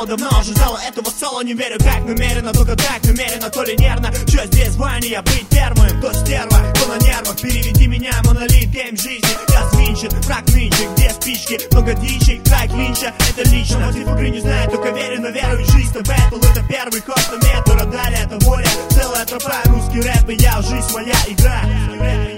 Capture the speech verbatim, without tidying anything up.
давно ожидала этого соло. Не верю как намеренно, только так намеренно, то ли нервно. Чё здесь звание, быть первым, то стерва, то на нервах. Переведи меня, монолит, гейм жизни. Я звинчен, враг нынче, где спички, много дичи, край клинча, это лично. Мотив игры не знаю, только верю, но верую в жизнь. Бэтл это первый ход на метр, а далее это воля. Целая тропа, русский рэп, и я, жизнь моя игра.